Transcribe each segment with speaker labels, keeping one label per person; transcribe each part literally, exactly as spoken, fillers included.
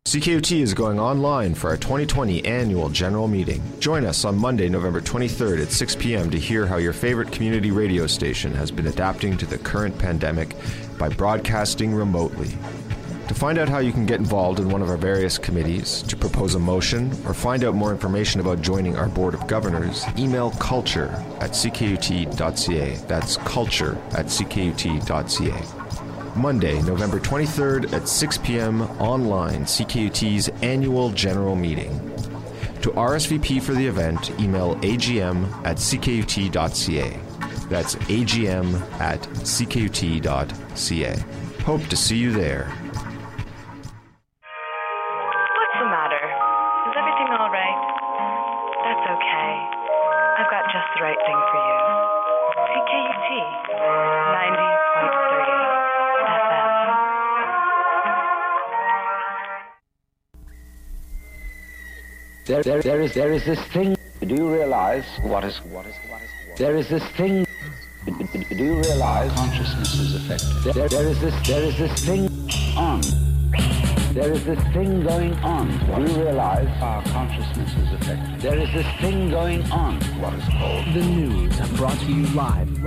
Speaker 1: C K U T is going online for our twenty twenty annual general meeting. Join us on Monday, November twenty-third at six p.m. to hear how your favorite community radio station has been adapting to the current pandemic by broadcasting remotely. To find out how you can get involved in one of our various committees, to propose a motion, or find out more information about joining our Board of Governors, email culture at c k u t dot c a. That's culture at c k u t dot c a. Monday, November twenty-third at six p.m. online, C K U T's annual general meeting. To R S V P for the event, email a g m at c k u t dot c a. That's a g m at c k u t dot c a. Hope to see you there.
Speaker 2: What's the matter? Is everything all right? That's okay. I've got just the right thing for you. C K U T, ninety point three F M.
Speaker 3: There, there, there is, there is this thing. Do you realize what is, what is, what is, what is there is this thing. Do you realize consciousness is affected? There, there is this, there is this thing on. There is this thing going on. Do you realize our consciousness is affected? There is this thing going on. What is called
Speaker 4: the news, brought to you live.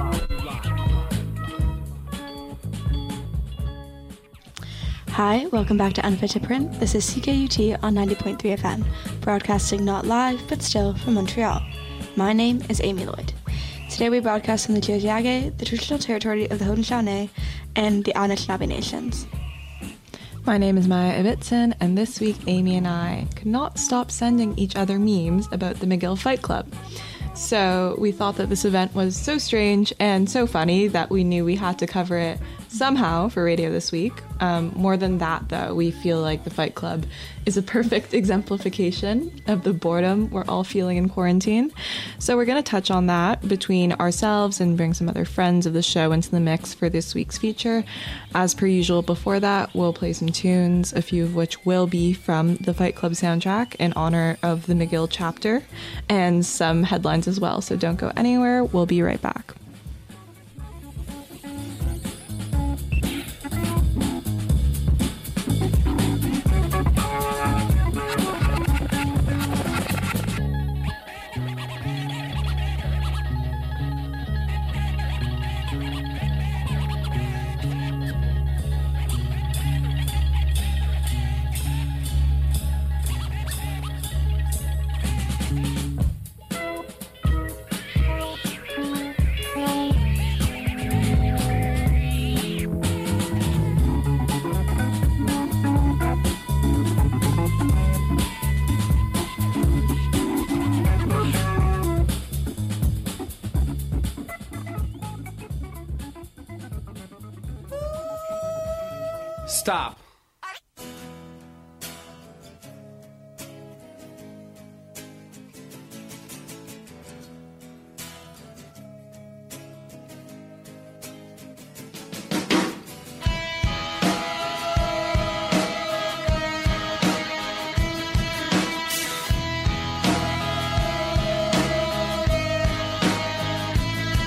Speaker 5: Hi, welcome back to Unfit to Print. This is C K U T on ninety point three F M, broadcasting not live, but still from Montreal. My name is Amy Lloyd. Today we broadcast from the Tiohtià:ke, the traditional territory of the Haudenosaunee, and the Anishinaabe Nations.
Speaker 6: My name is Maya Ibbotson, and this week Amy and I could not stop sending each other memes about the McGill Fight Club. So we thought that this event was so strange and so funny that we knew we had to cover it somehow for radio this week. Um, more than that, though, we feel like the Fight Club is a perfect exemplification of the boredom we're all feeling in quarantine. So we're going to touch on that between ourselves and bring some other friends of the show into the mix for this week's feature. As per usual, before that, we'll play some tunes, a few of which will be from the Fight Club soundtrack in honor of the McGill chapter, and some headlines as well. So don't go anywhere. We'll be right back.
Speaker 7: Stop.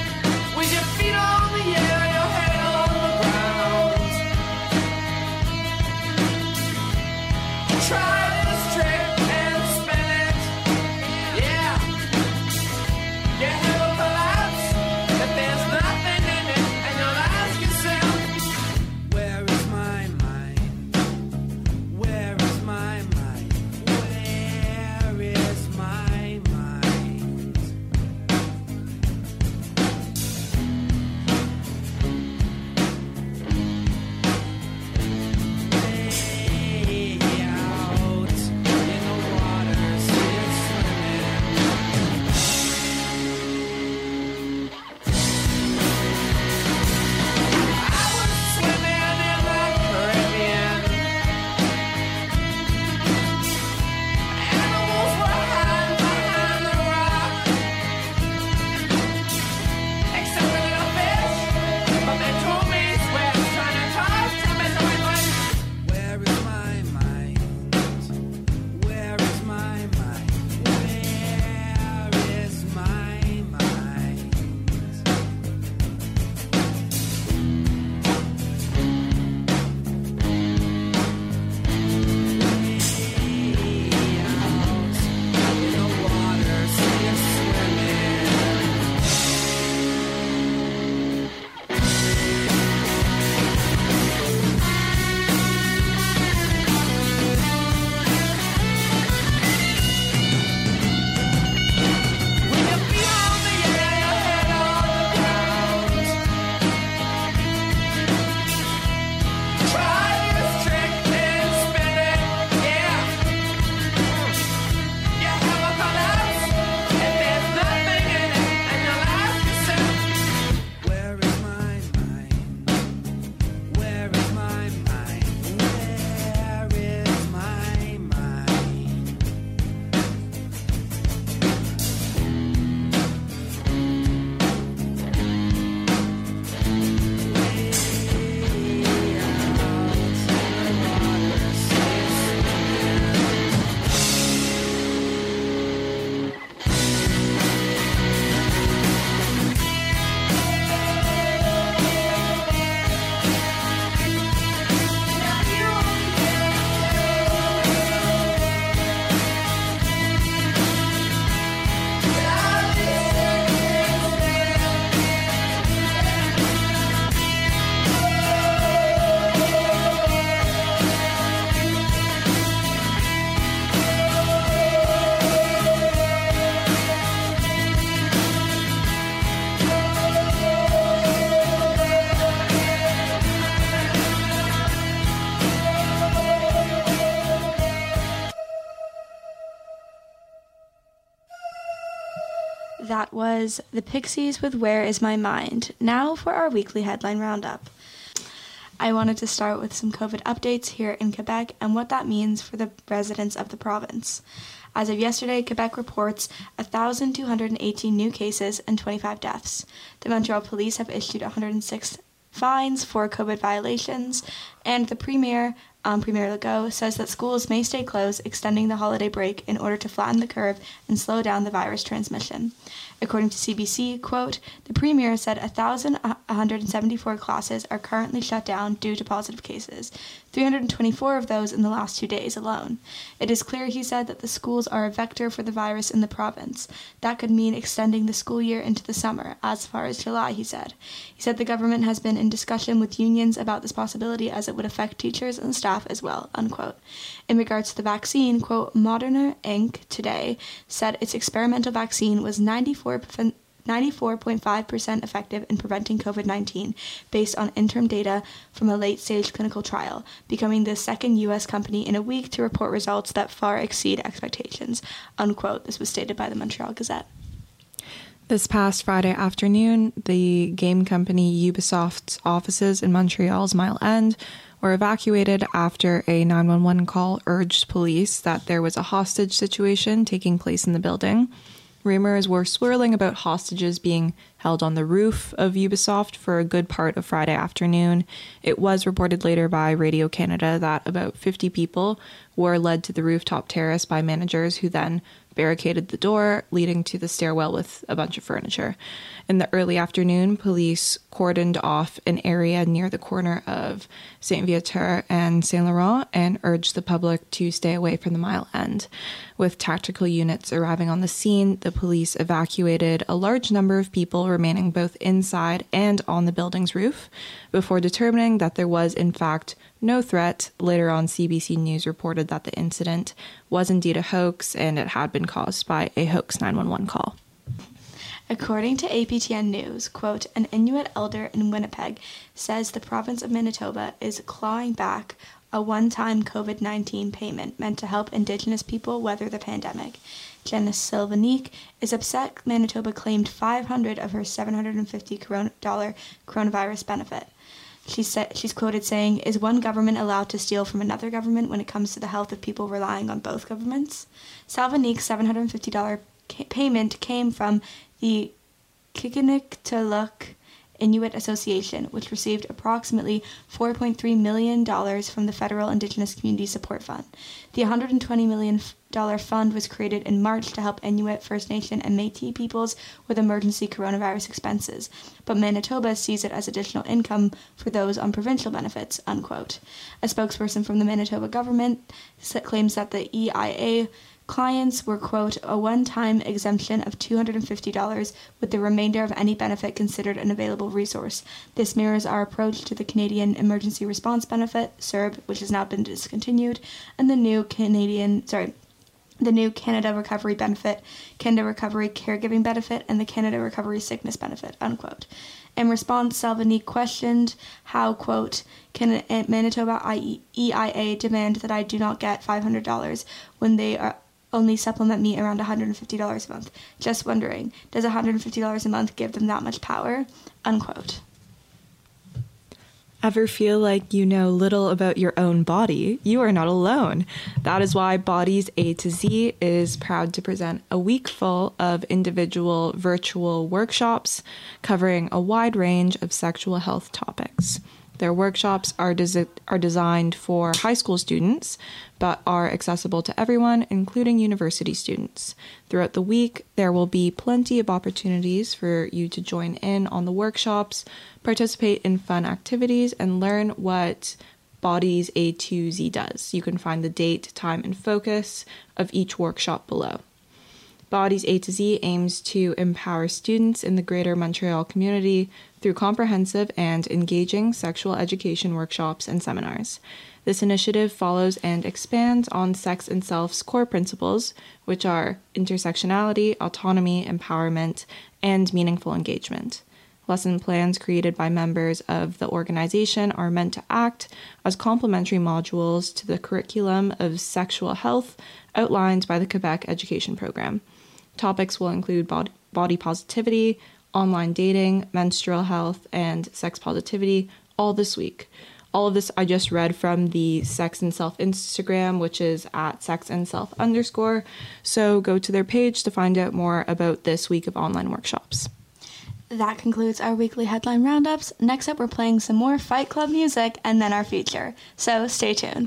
Speaker 8: With your feet on the air, your head on the ground.
Speaker 5: That was the Pixies with Where Is My Mind. Now for our weekly headline roundup. I wanted to start with some COVID updates here in Quebec and what that means for the residents of the province. As of yesterday, Quebec reports one thousand two hundred eighteen new cases and twenty-five deaths. The Montreal Police have issued one hundred six fines for COVID violations, and the Premier, um, Premier Legault, says that schools may stay closed, extending the holiday break in order to flatten the curve and slow down the virus transmission. According to C B C, quote, the Premier said one thousand one hundred seventy-four classes are currently shut down due to positive cases, three hundred twenty-four of those in the last two days alone. It is clear, he said, that the schools are a vector for the virus in the province. That could mean extending the school year into the summer, as far as July, he said. He said the government has been in discussion with unions about this possibility as it would affect teachers and staff as well, unquote. In regards to the vaccine, quote, Moderna Incorporated today said its experimental vaccine was ninety-four point five percent effective in preventing COVID nineteen based on interim data from a late-stage clinical trial, becoming the second U S company in a week to report results that far exceed expectations, unquote. This was stated by the Montreal Gazette.
Speaker 6: This past Friday afternoon, the game company Ubisoft's offices in Montreal's Mile End were evacuated after a nine one one call urged police that there was a hostage situation taking place in the building. Rumors were swirling about hostages being held on the roof of Ubisoft for a good part of Friday afternoon. It was reported later by Radio Canada that about fifty people were led to the rooftop terrace by managers who then barricaded the door leading to the stairwell with a bunch of furniture. In the early afternoon, police cordoned off an area near the corner of Saint Viateur and Saint Laurent and urged the public to stay away from the Mile End. With tactical units arriving on the scene, the police evacuated a large number of people remaining both inside and on the building's roof before determining that there was, in fact, no threat. Later on, C B C News reported that the incident was indeed a hoax and it had been caused by a hoax nine one one call.
Speaker 5: According to A P T N News, quote, an Inuit elder in Winnipeg says the province of Manitoba is clawing back a one-time COVID nineteen payment meant to help Indigenous people weather the pandemic. Janice Sylvanique is upset Manitoba claimed five hundred dollars of her seven hundred fifty dollars coronavirus benefit. She said, she's quoted saying, is one government allowed to steal from another government when it comes to the health of people relying on both governments? Sylvanique's seven hundred fifty dollars ca- payment came from the Kikiniktiluk Inuit Association, which received approximately four point three million dollars from the Federal Indigenous Community Support Fund. The one hundred twenty million dollars fund was created in March to help Inuit, First Nation, and Métis peoples with emergency coronavirus expenses, but Manitoba sees it as additional income for those on provincial benefits, unquote. A spokesperson from the Manitoba government claims that the E I A clients were, quote, a one-time exemption of two hundred fifty dollars with the remainder of any benefit considered an available resource. This mirrors our approach to the Canadian Emergency Response Benefit, C E R B, which has now been discontinued, and the new Canadian, sorry, the new Canada Recovery Benefit, Canada Recovery Caregiving Benefit, and the Canada Recovery Sickness Benefit, unquote. In response, Sylvanique questioned how, quote, can Manitoba E I A demand that I do not get five hundred dollars when they are only supplement me around one hundred fifty dollars a month. Just wondering, does one hundred fifty dollars a month give them that much power? Unquote.
Speaker 6: Ever feel like you know little about your own body? You are not alone. That is why Bodies A to Z is proud to present a week full of individual virtual workshops covering a wide range of sexual health topics. Their workshops are, des- are designed for high school students, but are accessible to everyone, including university students. Throughout the week, there will be plenty of opportunities for you to join in on the workshops, participate in fun activities, and learn what Bodies A to Z does. You can find the date, time, and focus of each workshop below. Bodies A to Z aims to empower students in the greater Montreal community through comprehensive and engaging sexual education workshops and seminars. This initiative follows and expands on Sex and Self's core principles, which are intersectionality, autonomy, empowerment, and meaningful engagement. Lesson plans created by members of the organization are meant to act as complementary modules to the curriculum of sexual health outlined by the Quebec Education Program. Topics will include bod- body positivity, online dating, menstrual health, and sex positivity, all this week. All of this I just read from the Sex and Self Instagram, which is at sex and self underscore. So go to their page to find out more about this week of online workshops.
Speaker 5: That concludes our weekly headline roundups. Next up, we're playing some more Fight Club music and then our feature. So stay tuned.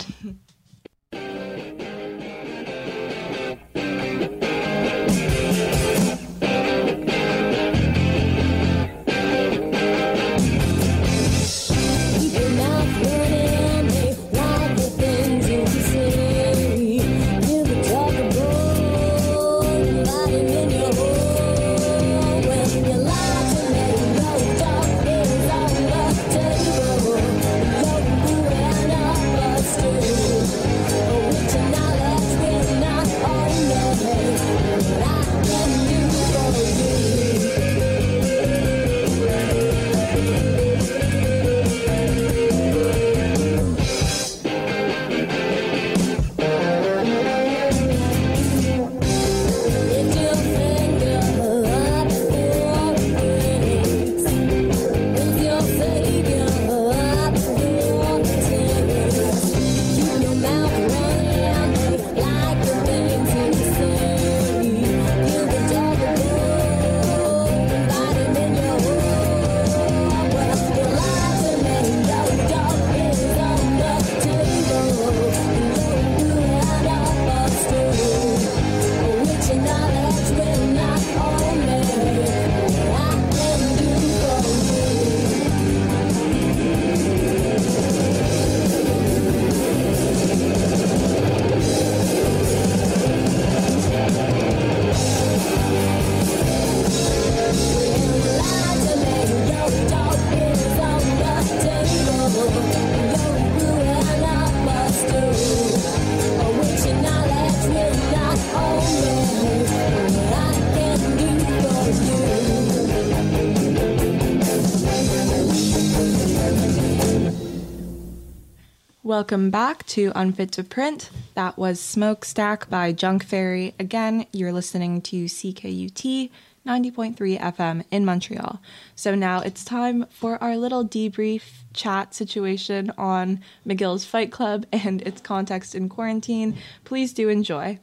Speaker 6: Welcome back to Unfit to Print. That was Smokestack by Junk Fairy. Again, you're listening to C K U T ninety point three F M in Montreal. So now it's time for our little debrief chat situation on McGill's Fight Club and its context in quarantine. Please do enjoy.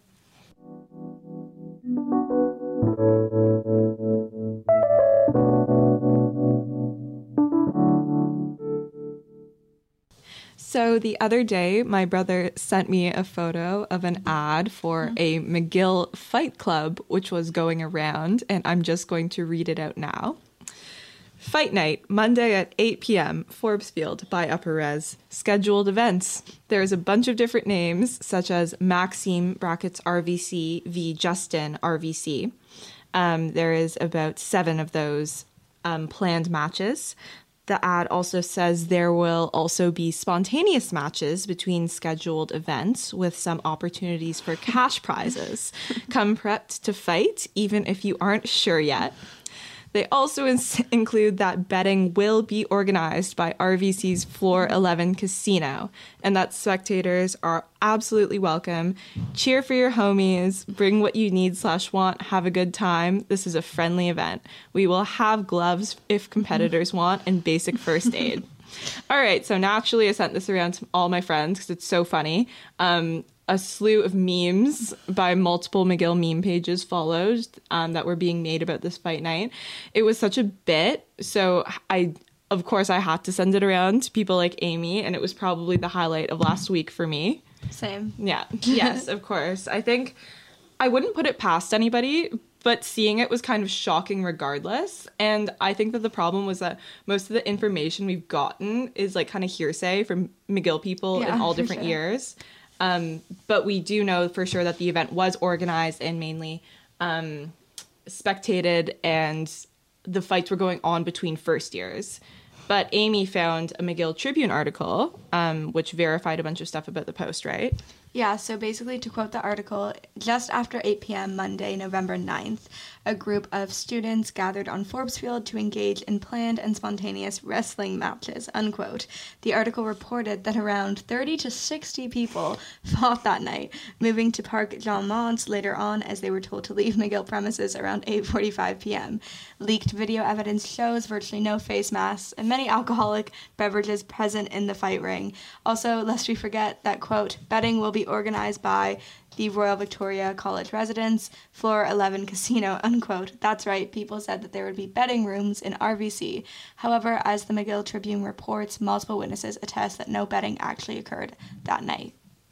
Speaker 6: So the other day, my brother sent me a photo of an ad for a McGill Fight Club, which was going around, and I'm just going to read it out now. Fight night, Monday at eight p.m., Forbesfield by Upper Res. Scheduled events. There's a bunch of different names, such as Maxime brackets R V C v Justin R V C. Um, there is about seven of those um, planned matches. The ad also says there will also be spontaneous matches between scheduled events with some opportunities for cash prizes. Come prepped to fight, even if you aren't sure yet. They also ins- include that betting will be organized by R V C's Floor eleven Casino, and that spectators are absolutely welcome. Cheer for your homies, bring what you need slash want, have a good time. This is a friendly event. We will have gloves if competitors want, and basic first aid. All right, so naturally I sent this around to all my friends because it's so funny. Um, a slew of memes by multiple McGill meme pages followed um, that were being made about this fight night. It was such a bit, so I, of course, I had to send it around to people like Amy, and it was probably the highlight of last week for me.
Speaker 5: Same.
Speaker 6: Yeah. Yes, of course. I think I wouldn't put it past anybody, but seeing it was kind of shocking regardless. And I think that the problem was that most of the information we've gotten is like kind of hearsay from McGill people
Speaker 5: Yeah,
Speaker 6: in all
Speaker 5: for
Speaker 6: different
Speaker 5: sure.
Speaker 6: years. Um, but we do know for sure that the event was organized and mainly um, spectated, and the fights were going on between first years. But Amy found a McGill Tribune article, um, which verified a bunch of stuff about the post, right?
Speaker 5: Yeah, so basically, to quote the article, just after eight p.m. Monday, November ninth, a group of students gathered on Forbes Field to engage in planned and spontaneous wrestling matches, unquote. The article reported that around thirty to sixty people fought that night, moving to Parc Jean Mance later on as they were told to leave McGill premises around eight forty-five p.m. Leaked video evidence shows virtually no face masks and many alcoholic beverages present in the fight ring. Also, lest we forget that, quote, betting will be organized by the Royal Victoria College residents, Floor eleven Casino, unquote. That's right, people said that there would be betting rooms in R V C. However, as the McGill Tribune reports, multiple witnesses attest that no betting actually occurred that night.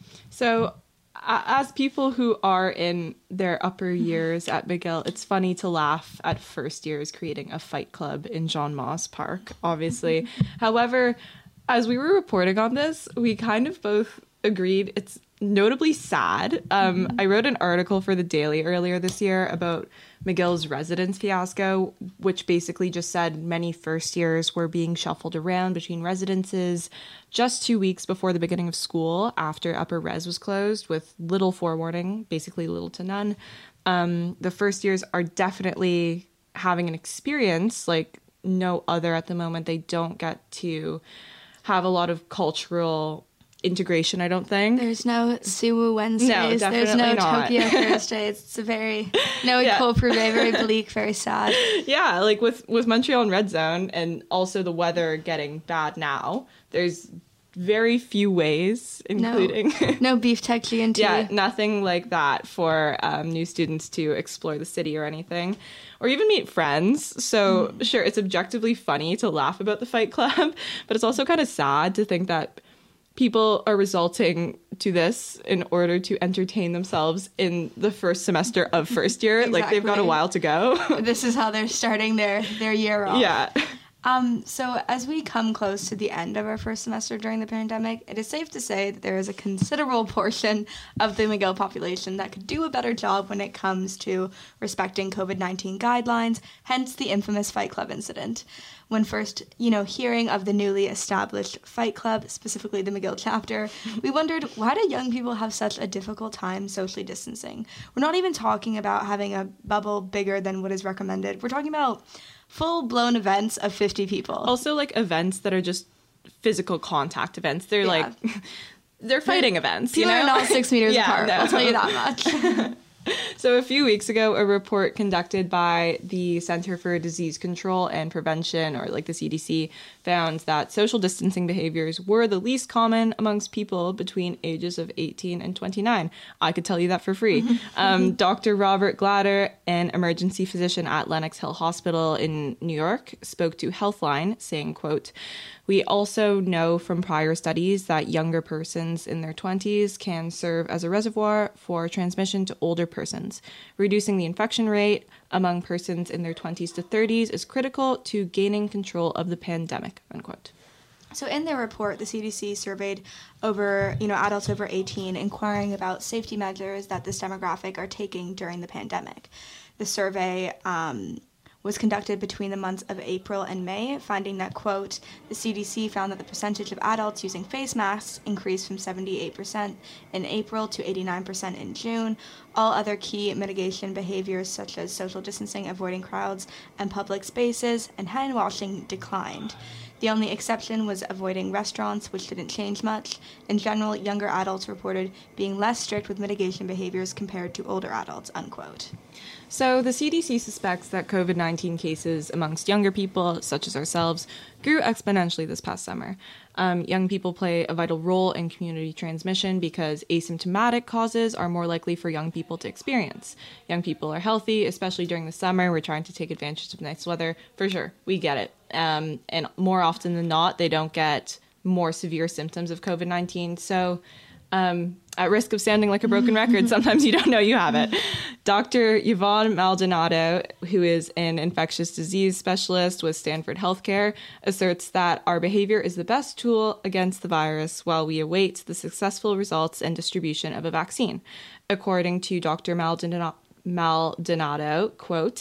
Speaker 6: So, uh, as people who are in their upper years at McGill, it's funny to laugh at first years creating a fight club in Jean Mance Park, obviously. However, as we were reporting on this, we kind of both agreed it's notably sad. Um, I wrote an article for The Daily earlier this year about McGill's residence fiasco, which basically just said many first years were being shuffled around between residences just two weeks before the beginning of school after upper res was closed with little forewarning, basically little to none. Um, the first years are definitely having an experience like no other at the moment. They don't get to have a lot of cultural integration, I don't think.
Speaker 5: There's no Suwu Wednesdays.
Speaker 6: No, definitely
Speaker 5: There's no
Speaker 6: not.
Speaker 5: Tokyo Thursdays. It's a very, no
Speaker 6: Yeah.
Speaker 5: Ecole Privé, very bleak, very sad.
Speaker 6: Yeah, like with, with Montreal and Red Zone and also the weather getting bad now, there's very few ways, including...
Speaker 5: No, no beef tech G and T.
Speaker 6: Yeah, nothing like that for um, new students to explore the city or anything, or even meet friends. So mm. sure, it's objectively funny to laugh about the Fight Club, but it's also kind of sad to think that people are resulting to this in order to entertain themselves in the first semester of first year.
Speaker 5: Exactly.
Speaker 6: Like, they've got a while to go.
Speaker 5: This is how they're starting their, their year off.
Speaker 6: Yeah.
Speaker 5: Um, so as we come close to the end of our first semester during the pandemic, it is safe to say that there is a considerable portion of the McGill population that could do a better job when it comes to respecting covid nineteen guidelines, hence the infamous Fight Club incident. When first, you know, hearing of the newly established Fight Club, specifically the McGill chapter, we wondered, why do young people have such a difficult time socially distancing? We're not even talking about having a bubble bigger than what is recommended. We're talking about full-blown events of fifty people.
Speaker 6: Also, like, events that are just physical contact events. They're,
Speaker 5: Yeah.
Speaker 6: like, they're fighting events, you
Speaker 5: People
Speaker 6: know?
Speaker 5: are not six meters
Speaker 6: Yeah,
Speaker 5: apart,
Speaker 6: no.
Speaker 5: I'll tell you that much.
Speaker 6: So a few weeks ago, a report conducted by the Center for Disease Control and Prevention, or like the C D C, found that social distancing behaviors were the least common amongst people between ages of eighteen and twenty-nine. I could tell you that for free. um, Doctor Robert Glatter, an emergency physician at Lenox Hill Hospital in New York, spoke to Healthline, saying, quote, "We also know from prior studies that younger persons in their twenties can serve as a reservoir for transmission to older persons. Reducing the infection rate among persons in their twenties to thirties is critical to gaining control of the pandemic," unquote.
Speaker 5: So in their report, the C D C surveyed over, you know, adults over eighteen, inquiring about safety measures that this demographic are taking during the pandemic. The survey um, was conducted between the months of April and May, finding that, quote, the C D C found that the percentage of adults using face masks increased from seventy-eight percent in April to eighty-nine percent in June. All other key mitigation behaviors, such as social distancing, avoiding crowds and public spaces, and hand washing, declined. The only exception was avoiding restaurants, which didn't change much. In general, younger adults reported being less strict with mitigation behaviors compared to older adults, unquote.
Speaker 6: So the C D C suspects that covid nineteen cases amongst younger people, such as ourselves, grew exponentially this past summer. Um, young people play a vital role in community transmission because asymptomatic causes are more likely for young people to experience. Young people are healthy, especially during the summer. We're trying to take advantage of nice weather. For sure, we get it. Um, and more often than not, they don't get more severe symptoms of covid nineteen. So um, at risk of sounding like a broken record, sometimes you don't know you have it. Doctor Yvonne Maldonado, who is an infectious disease specialist with Stanford Healthcare, asserts that our behavior is the best tool against the virus while we await the successful results and distribution of a vaccine. According to Doctor Maldonado, Maldonado, quote,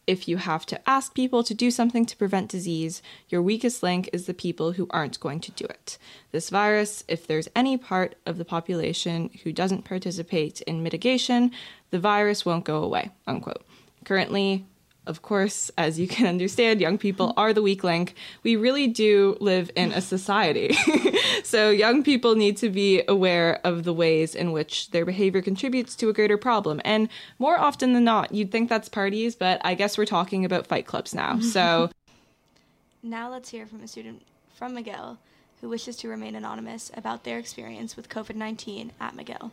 Speaker 6: if you have to ask people to do something to prevent disease, your weakest link is the people who aren't going to do it. This virus, if there's any part of the population who doesn't participate in mitigation, the virus won't go away, unquote. Currently, of course, as you can understand, young people are the weak link. We really do live in a society. So young people need to be aware of the ways in which their behavior contributes to a greater problem. And more often than not, you'd think that's parties, but I guess we're talking about fight clubs now. So
Speaker 5: now let's hear from a student from McGill who wishes to remain anonymous about their experience with COVID nineteen at McGill.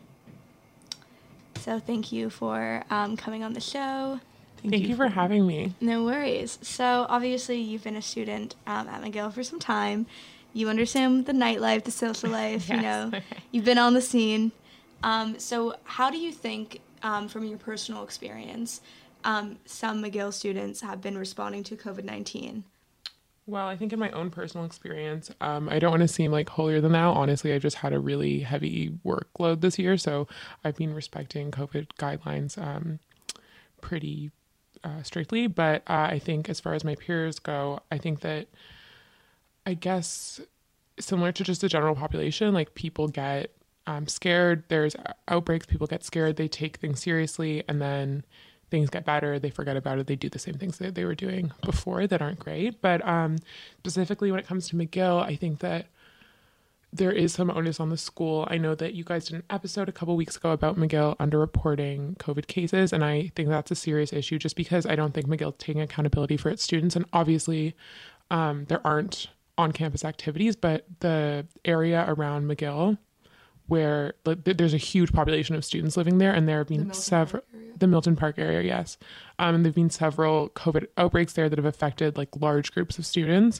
Speaker 5: So thank you for um, coming on the show.
Speaker 7: Thank, Thank you, you for having me.
Speaker 5: No worries. So obviously you've been a student um, at McGill for some time. You understand the nightlife, the social life, yes. you know, okay. You've been on the scene. Um, so how do you think, um, from your personal experience, um, some McGill students have been responding to COVID nineteen?
Speaker 7: Well, I think in my own personal experience, um, I don't want to seem like holier than thou. Honestly, I just had a really heavy workload this year, so I've been respecting COVID guidelines um, pretty Uh, strictly, but uh, I think as far as my peers go, I think that I guess similar to just the general population, like people get um, scared, there's outbreaks, people get scared, they take things seriously, and then things get better, they forget about it, they do the same things that they were doing before that aren't great. But um, specifically when it comes to McGill, I think that there is some onus on the school. I know that you guys did an episode a couple weeks ago about McGill underreporting COVID cases, and I think that's a serious issue just because I don't think McGill's taking accountability for its students. And obviously, um, there aren't on-campus activities, but the area around McGill where like, there's a huge population of students living there, and there have been several... The Milton Park area, yes. Um, and there have been several COVID outbreaks there that have affected like large groups of students.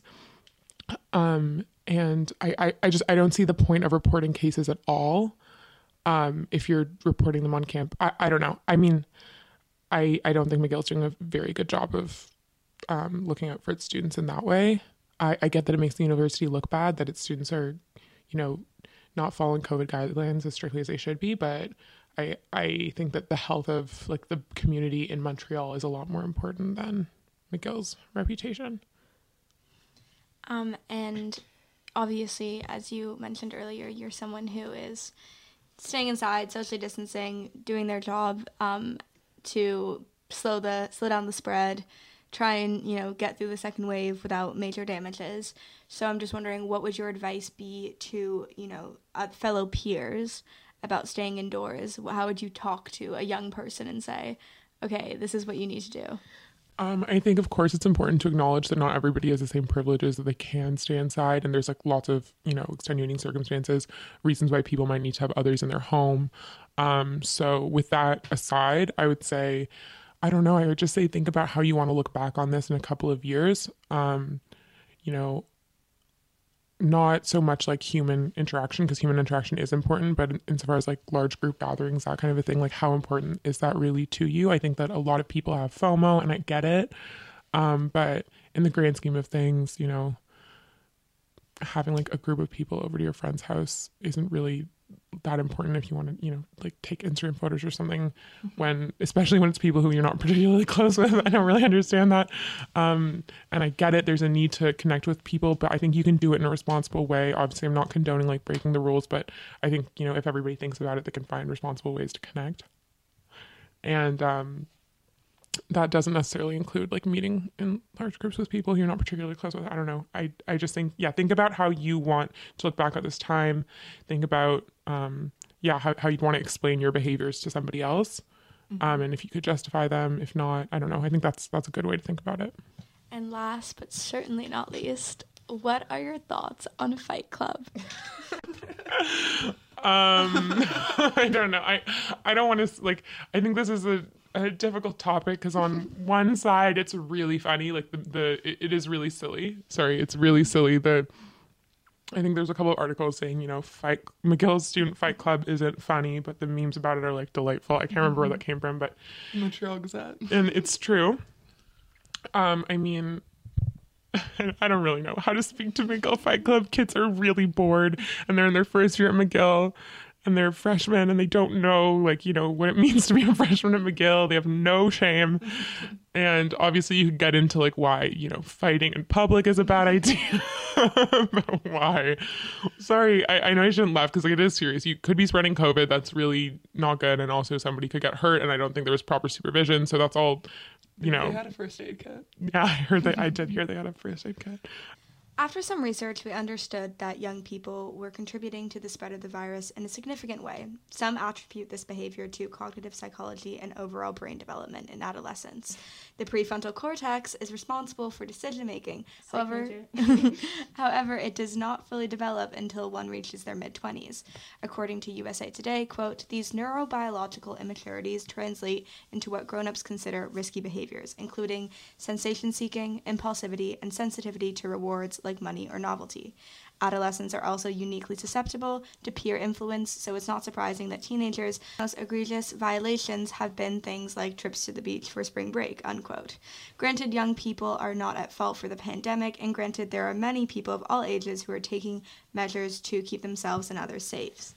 Speaker 7: Um, and I, I, I just, I don't see the point of reporting cases at all. Um, if you're reporting them on camp, I, I don't know. I mean, I, I don't think McGill's doing a very good job of, um, looking out for its students in that way. I, I get that it makes the university look bad, that its students are, you know, not following COVID guidelines as strictly as they should be. But I, I think that the health of like the community in Montreal is a lot more important than McGill's reputation.
Speaker 5: Um, and obviously, as you mentioned earlier, you're someone who is staying inside, socially distancing, doing their job um, to slow the slow down the spread, try and, you know, get through the second wave without major damages. So I'm just wondering, what would your advice be to, you know, uh, fellow peers about staying indoors? How would you talk to a young person and say, okay, this is what you need to do?
Speaker 7: Um, I think, of course, it's important to acknowledge that not everybody has the same privileges, that they can stay inside. And there's like lots of, you know, extenuating circumstances, reasons why people might need to have others in their home. Um, so with that aside, I would say, I don't know, I would just say, think about how you want to look back on this in a couple of years. Um, you know, not so much like human interaction, because human interaction is important, but insofar as like large group gatherings, that kind of a thing, like how important is that really to you? I think that a lot of people have FOMO, and I get it. Um, but in the grand scheme of things, you know, having like a group of people over to your friend's house isn't really that important if you want to, you know, like take Instagram photos or something, when, especially when it's people who you're not particularly close with. I don't really understand that. Um, and I get it. There's a need to connect with people, but I think you can do it in a responsible way. Obviously, I'm not condoning like breaking the rules, but I think, you know, if everybody thinks about it, they can find responsible ways to connect. And, um, that doesn't necessarily include like meeting in large groups with people you're not particularly close with. I don't know. I, I just think, yeah, think about how you want to look back at this time. Think about, um, yeah, how, how you'd want to explain your behaviors to somebody else. Mm-hmm. Um, and if you could justify them, if not, I don't know. I think that's, that's a good way to think about it.
Speaker 5: And last, but certainly not least, what are your thoughts on Fight Club?
Speaker 7: um, I don't know. I, I don't want to, like, I think this is a, a difficult topic, because on one side it's really funny, like the, the it, it is really silly. Sorry, it's really silly. The I think there's a couple of articles saying, you know, fight McGill's student fight club isn't funny, but the memes about it are like delightful. I can't remember where that came from, but
Speaker 8: Montreal Gazette.
Speaker 7: And it's true. Um, I mean, I don't really know how to speak to McGill Fight Club. Kids are really bored, and they're in their first year at McGill. And they're freshmen, and they don't know, like, you know, what it means to be a freshman at McGill. They have no shame. And obviously you could get into like why, you know, fighting in public is a bad idea. But why? Sorry, I, I know I shouldn't laugh because like it is serious. You could be spreading COVID. That's really not good. And also somebody could get hurt. And I don't think there was proper supervision. So that's all, you know.
Speaker 8: They had a first aid kit.
Speaker 7: Yeah, I heard that. I did hear they had a first aid kit.
Speaker 5: After some research, we understood that young people were contributing to the spread of the virus in a significant way. Some attribute this behavior to cognitive psychology and overall brain development in adolescence. The prefrontal cortex is responsible for decision-making. However, however, it does not fully develop until one reaches their mid-twenties. According to U S A Today, quote, these neurobiological immaturities translate into what grown-ups consider risky behaviors, including sensation-seeking, impulsivity, and sensitivity to rewards like money or novelty. Adolescents are also uniquely susceptible to peer influence, so it's not surprising that teenagers' most egregious violations have been things like trips to the beach for spring break, unquote. Granted, young people are not at fault for the pandemic, and granted, there are many people of all ages who are taking measures to keep themselves and others safe.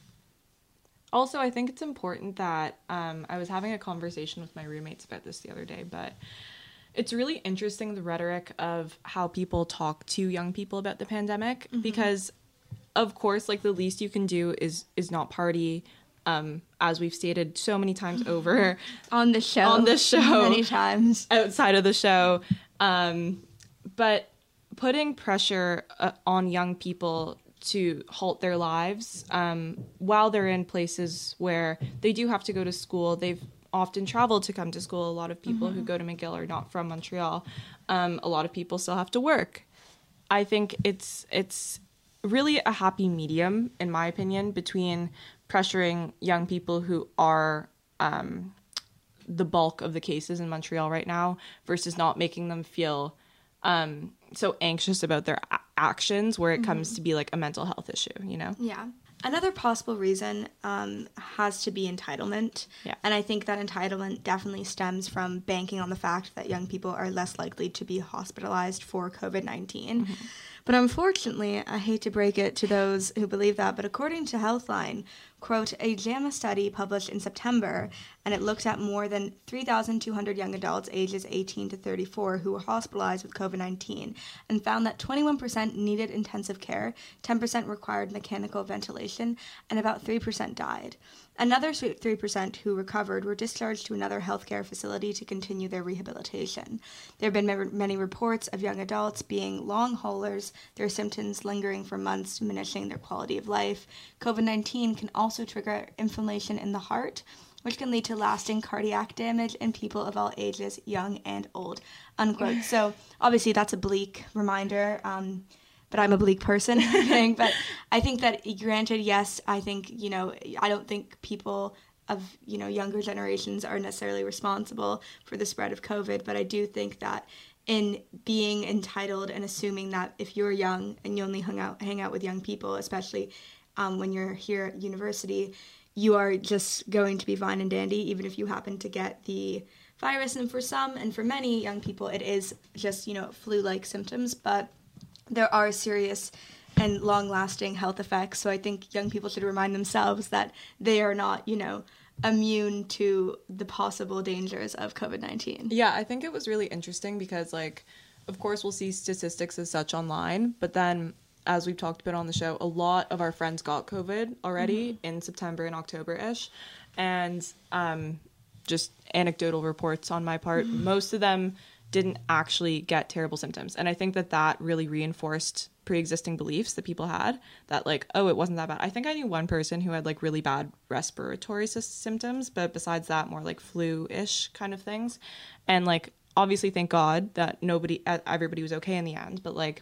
Speaker 6: Also, I think it's important that um, I was having a conversation with my roommates about this the other day, but it's really interesting, the rhetoric of how people talk to young people about the pandemic, mm-hmm. because, of course, like, the least you can do is is not party, um, as we've stated so many times over.
Speaker 5: On the show.
Speaker 6: On the show.
Speaker 5: Many times.
Speaker 6: Outside of the show. Um, but putting pressure uh, on young people to halt their lives um, while they're in places where they do have to go to school, they've often travel to come to school. A lot of people mm-hmm. who go to McGill are not from Montreal. Um, a lot of people still have to work. I think it's it's really a happy medium, in my opinion, between pressuring young people who are um, the bulk of the cases in Montreal right now versus not making them feel um, so anxious about their a- actions where it mm-hmm. comes to be like a mental health issue, you know?
Speaker 5: Yeah. Another possible reason um, has to be entitlement.
Speaker 6: Yeah.
Speaker 5: And I think that entitlement definitely stems from banking on the fact that young people are less likely to be hospitalized for covid nineteen. Mm-hmm. But unfortunately, I hate to break it to those who believe that, but according to Healthline, quote, a JAMA study published in September, and it looked at more than three thousand two hundred young adults ages eighteen to thirty-four who were hospitalized with covid nineteen, and found that twenty-one percent needed intensive care, ten percent required mechanical ventilation, and about three percent died. Another three percent who recovered were discharged to another healthcare facility to continue their rehabilitation. There have been many reports of young adults being long haulers, their symptoms lingering for months, diminishing their quality of life. covid nineteen can also trigger inflammation in the heart, which can lead to lasting cardiac damage in people of all ages, young and old, unquote. So obviously that's a bleak reminder, um, but I'm a bleak person, I think. But I think that, granted, yes, I think, you know, I don't think people of, you know, younger generations are necessarily responsible for the spread of COVID, but I do think that in being entitled and assuming that if you're young and you only hang out, hang out with young people, especially um, when you're here at university, you are just going to be fine and dandy, even if you happen to get the virus. And for some, and for many young people, it is just, you know, flu-like symptoms, but there are serious and long-lasting health effects. So I think young people should remind themselves that they are not, you know, immune to the possible dangers of covid nineteen.
Speaker 6: Yeah, I think it was really interesting because, like, of course we'll see statistics as such online, but then, as we've talked about on the show, a lot of our friends got COVID already mm-hmm. in September and October-ish. And um, just anecdotal reports on my part, mm-hmm. most of them didn't actually get terrible symptoms. And I think that that really reinforced pre-existing beliefs that people had, that like, oh, it wasn't that bad. I think I knew one person who had like really bad respiratory sy- symptoms, but besides that, more like flu-ish kind of things. And like, obviously, thank God that nobody, everybody was okay in the end. But like,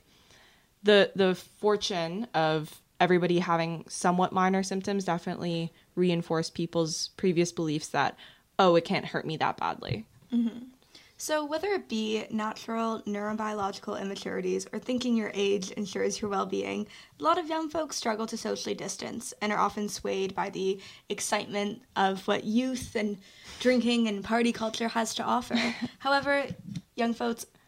Speaker 6: the the fortune of everybody having somewhat minor symptoms definitely reinforced people's previous beliefs that, oh, it can't hurt me that badly.
Speaker 5: Mm-hmm. So whether it be natural neurobiological immaturities or thinking your age ensures your well-being, a lot of young folks struggle to socially distance and are often swayed by the excitement of what youth and drinking and party culture has to offer. However, young folks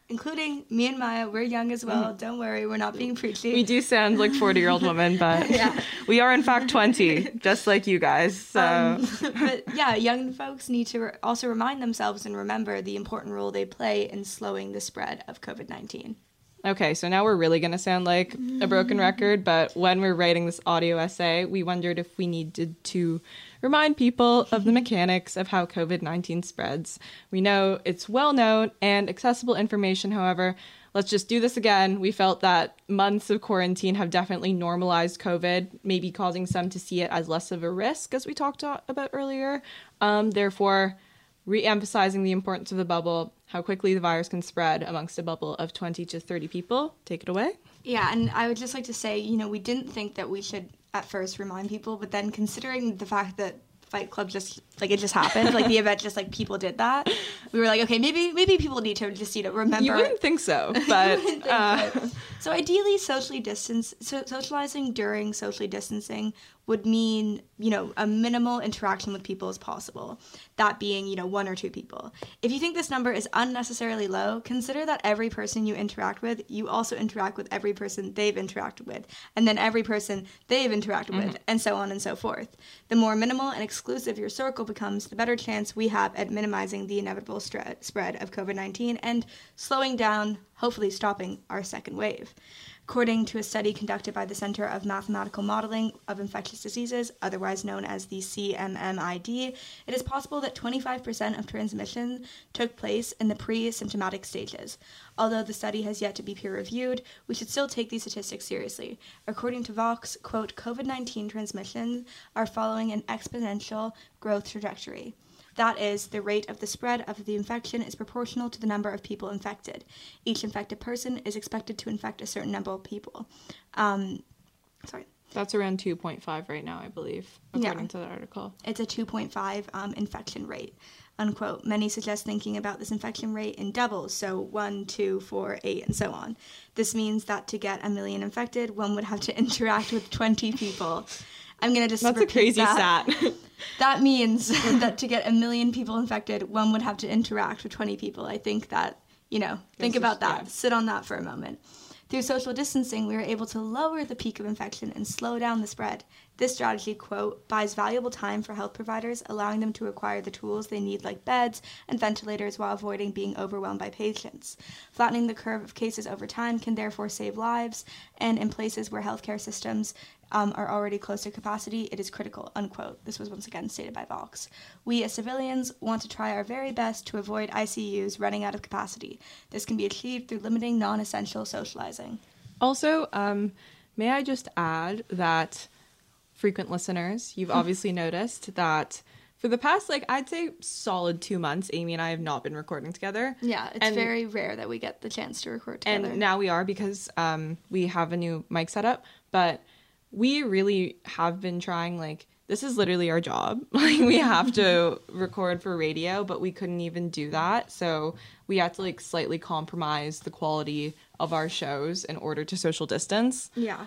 Speaker 5: including me and Maya, we're young as well. Don't worry, we're not being preachy.
Speaker 6: We do sound like forty-year-old women, but
Speaker 5: Yeah.
Speaker 6: we are in fact twenty, just like you guys. So
Speaker 5: Um, but yeah, young folks need to re- also remind themselves and remember the important role they play in slowing the spread of covid nineteen.
Speaker 6: Okay, so now we're really going to sound like a broken record, but when we're writing this audio essay, we wondered if we needed to remind people of the mechanics of how covid nineteen spreads. We know it's well known and accessible information, however, let's just do this again. We felt that months of quarantine have definitely normalized COVID, maybe causing some to see it as less of a risk, as we talked about earlier. Um, therefore, re-emphasizing the importance of the bubble, how quickly the virus can spread amongst a bubble of twenty to thirty people. Take it away.
Speaker 5: Yeah, and I would just like to say, you know, we didn't think that we should at first remind people, but then considering the fact that Fight Club just, like, it just happened, like, the event just, like, people did that, we were like, okay, maybe maybe people need to just, you know, remember.
Speaker 6: You wouldn't think so, but...
Speaker 5: think
Speaker 6: uh,
Speaker 5: so. So ideally, socially distance, so socializing during socially distancing would mean, you know, a minimal interaction with people as possible. That being, you know, one or two people. If you think this number is unnecessarily low, consider that every person you interact with, you also interact with every person they've interacted with, and then every person they've interacted mm-hmm. with, and so on and so forth. The more minimal and exclusive your circle becomes, the better chance we have at minimizing the inevitable stre- spread of covid nineteen and slowing down, hopefully stopping, our second wave. According to a study conducted by the Center of Mathematical Modeling of Infectious Diseases, otherwise known as the C M M I D, it is possible that twenty-five percent of transmission took place in the pre-symptomatic stages. Although the study has yet to be peer-reviewed, we should still take these statistics seriously. According to Vox, quote, covid nineteen transmissions are following an exponential growth trajectory. That is, the rate of the spread of the infection is proportional to the number of people infected. Each infected person is expected to infect a certain number of people. Um, sorry.
Speaker 6: That's around two point five right now, I believe, according
Speaker 5: yeah.
Speaker 6: to the article.
Speaker 5: It's a two point five um, infection rate, unquote. Many suggest thinking about this infection rate in doubles, so one, two, four, eight, and so on. This means that to get a million infected, one would have to interact with twenty people. I'm going to just
Speaker 6: That's
Speaker 5: repeat
Speaker 6: a crazy
Speaker 5: that.
Speaker 6: stat.
Speaker 5: That means that to get a million people infected, one would have to interact with twenty people. I think that, you know, think about that. Yeah. Sit on that for a moment. Through social distancing, we are able to lower the peak of infection and slow down the spread. This strategy, quote, buys valuable time for health providers, allowing them to acquire the tools they need like beds and ventilators while avoiding being overwhelmed by patients. Flattening the curve of cases over time can therefore save lives, and in places where healthcare systems um, are already close to capacity, it is critical, unquote. This was once again stated by Vox. We as civilians want to try our very best to avoid I C Us running out of capacity. This can be achieved through limiting non-essential socializing.
Speaker 6: Also, um, may I just add that frequent listeners, you've obviously noticed that for the past, like, I'd say solid two months, Amy and I have not been recording together.
Speaker 5: Yeah, it's
Speaker 6: and,
Speaker 5: very rare that we get the chance to record together.
Speaker 6: And now we are because um, we have a new mic setup, but we really have been trying, like, this is literally our job. Like, we have to record for radio, but we couldn't even do that. So we had to, like, slightly compromise the quality of our shows in order to social distance.
Speaker 5: Yeah.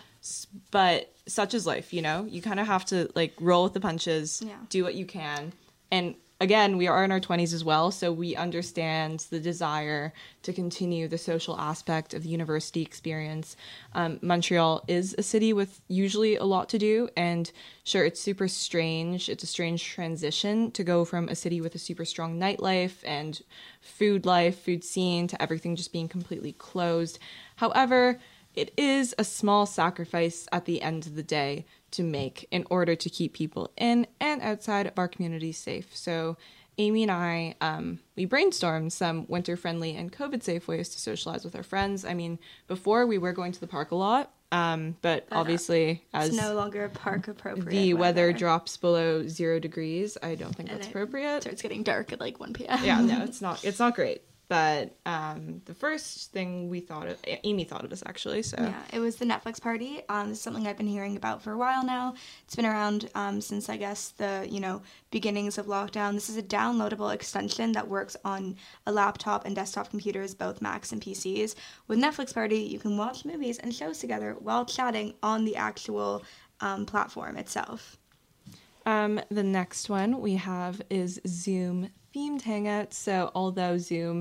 Speaker 6: But such is life, you know? You kind of have to, like, roll with the punches,
Speaker 5: yeah.
Speaker 6: do what you can. And again, we are in our twenties as well, so we understand the desire to continue the social aspect of the university experience. Um, Montreal is a city with usually a lot to do, and sure, it's super strange. It's a strange transition to go from a city with a super strong nightlife and food life, food scene, to everything just being completely closed. However, it is a small sacrifice at the end of the day to make in order to keep people in and outside of our community safe. So Amy and I, um, we brainstormed some winter-friendly and COVID-safe ways to socialize with our friends. I mean, before we were going to the park a lot, um, but, but obviously
Speaker 5: uh, it's
Speaker 6: as
Speaker 5: no longer park appropriate.
Speaker 6: The weather,
Speaker 5: weather
Speaker 6: drops below zero degrees, I don't think and that's
Speaker 5: it
Speaker 6: appropriate.
Speaker 5: Starts getting dark at like one p.m.
Speaker 6: Yeah, no, it's not. It's not great. But um, the first thing we thought of, Amy thought of this actually, so.
Speaker 5: Yeah, it was the Netflix party. Um, this is something I've been hearing about for a while now. It's been around um, since, I guess, the, you know, beginnings of lockdown. This is a downloadable extension that works on a laptop and desktop computers, both Macs and P Cs. With Netflix Party, you can watch movies and shows together while chatting on the actual um, platform itself.
Speaker 6: Um, the next one we have is Zoom themed hangouts. So although Zoom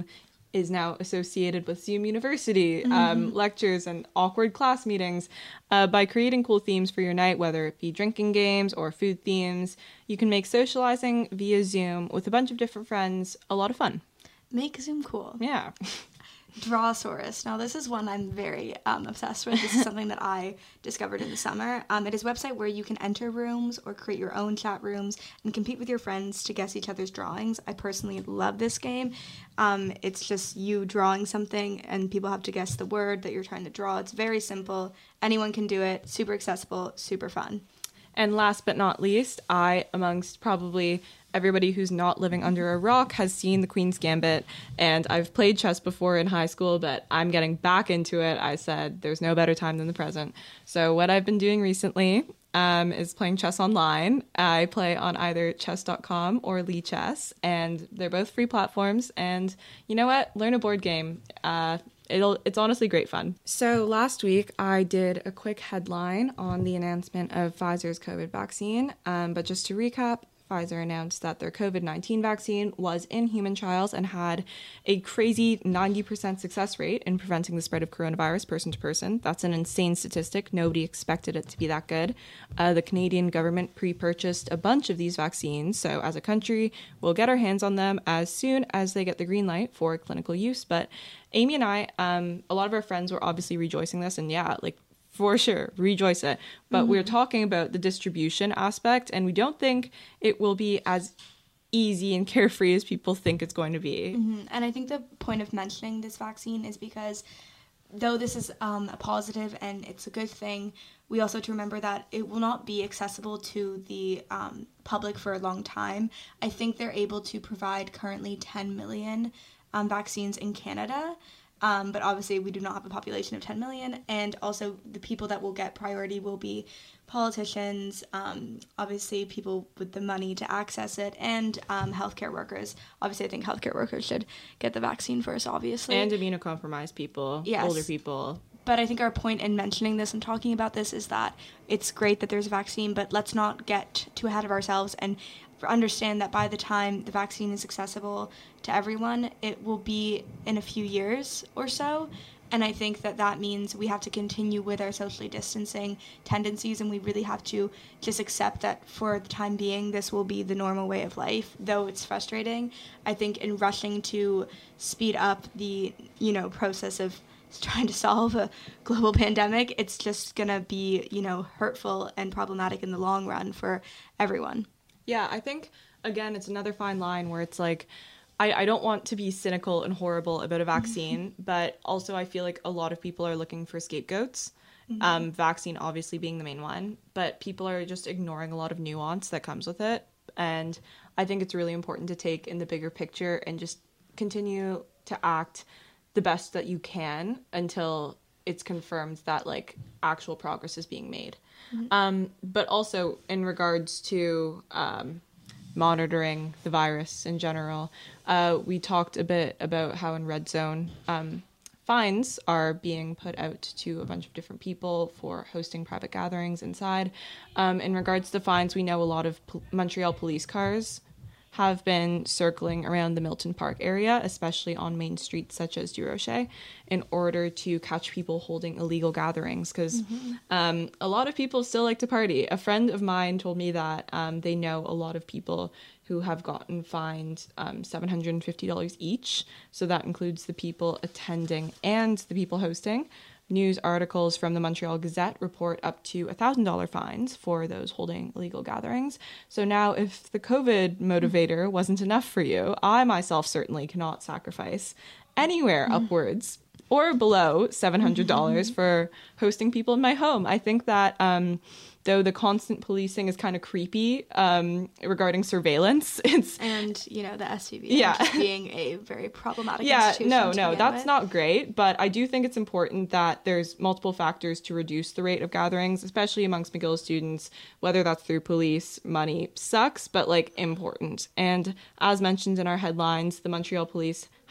Speaker 6: is now associated with Zoom University,
Speaker 5: Mm-hmm.
Speaker 6: um, lectures and awkward class meetings. Uh, by creating cool themes for your night, whether it be drinking games or food themes, you can make socializing via Zoom with a bunch of different friends a lot of fun.
Speaker 5: Make Zoom cool.
Speaker 6: Yeah.
Speaker 5: Drawasaurus. Now, this is one I'm very um, obsessed with. This is something that I discovered in the summer. Um, it is a website where you can enter rooms or create your own chat rooms and compete with your friends to guess each other's drawings. I personally love this game. Um, it's just you drawing something and people have to guess the word that you're trying to draw. It's very simple. Anyone can do it. Super accessible. Super fun.
Speaker 6: And last but not least, I, amongst probably everybody who's not living under a rock, has seen The Queen's Gambit. And I've played chess before in high school, but I'm getting back into it. I said there's no better time than the present. So what I've been doing recently um, is playing chess online. I play on either chess dot com or Lee Chess, and they're both free platforms. And you know what? Learn a board game. Uh, It'll, it's honestly great fun. So last week, I did a quick headline on the announcement of Pfizer's COVID vaccine. Um, but just to recap, Pfizer announced that their COVID nineteen vaccine was in human trials and had a crazy ninety percent success rate in preventing the spread of coronavirus person to person. That's an insane statistic. Nobody expected it to be that good. Uh, the Canadian government pre-purchased a bunch of these vaccines, so as a country, we'll get our hands on them as soon as they get the green light for clinical use. But Amy and I, um, a lot of our friends were obviously rejoicing this, and yeah, like, for sure, rejoice it. But mm-hmm. we're talking about the distribution aspect, and we don't think it will be as easy and carefree as people think it's going to be.
Speaker 5: Mm-hmm. And I think the point of mentioning this vaccine is because though this is um, a positive and it's a good thing, we also have to remember that it will not be accessible to the um, public for a long time. I think they're able to provide currently ten million um, vaccines in Canada. Um, but obviously we do not have a population of ten million, and also the people that will get priority will be politicians, um, obviously people with the money to access it, and um, healthcare workers. Obviously I think healthcare workers should get the vaccine first, obviously.
Speaker 6: And immunocompromised people,
Speaker 5: yes.
Speaker 6: older people.
Speaker 5: But I think our point in mentioning this and talking about this is that it's great that there's a vaccine, but let's not get too ahead of ourselves and understand that by the time the vaccine is accessible to everyone, it will be in a few years or so. And I think that that means we have to continue with our socially distancing tendencies, and we really have to just accept that for the time being, this will be the normal way of life, though it's frustrating. I think in rushing to speed up the, you know, process of trying to solve a global pandemic, it's just going to be, you know, hurtful and problematic in the long run for everyone.
Speaker 6: Yeah, I think, again, it's another fine line where it's like, I, I don't want to be cynical and horrible about a vaccine, but also I feel like a lot of people are looking for scapegoats, mm-hmm. um, vaccine obviously being the main one, but people are just ignoring a lot of nuance that comes with it. And I think it's really important to take in the bigger picture and just continue to act the best that you can until it's confirmed that, like, actual progress is being made. Mm-hmm. Um, but also in regards to um, monitoring the virus in general, uh, we talked a bit about how in Red Zone, um, fines are being put out to a bunch of different people for hosting private gatherings inside. Um, in regards to fines, we know a lot of P- Montreal police cars have been circling around the Milton Park area, especially on main streets such as Durocher, in order to catch people holding illegal gatherings, because mm-hmm. um, a lot of people still like to party. A friend of mine told me that um, they know a lot of people who have gotten fined um, seven hundred fifty dollars each, so that includes the people attending and the people hosting. News articles from the Montreal Gazette report up to one thousand dollars fines for those holding illegal gatherings. So now if the COVID motivator wasn't enough for you, I myself certainly cannot sacrifice anywhere mm. upwards or below seven hundred dollars for hosting people in my home. I think that um, though the constant policing is kind of creepy um, regarding surveillance, it's
Speaker 5: and you know the S V B
Speaker 6: yeah.
Speaker 5: just being a very problematic
Speaker 6: yeah
Speaker 5: institution
Speaker 6: no
Speaker 5: to
Speaker 6: no
Speaker 5: begin
Speaker 6: that's
Speaker 5: with.
Speaker 6: Not great, but I do think it's important that there's multiple factors to reduce the rate of gatherings, especially amongst McGill students, whether that's through police. Money sucks, but like important. And as mentioned in our headlines, the Montreal police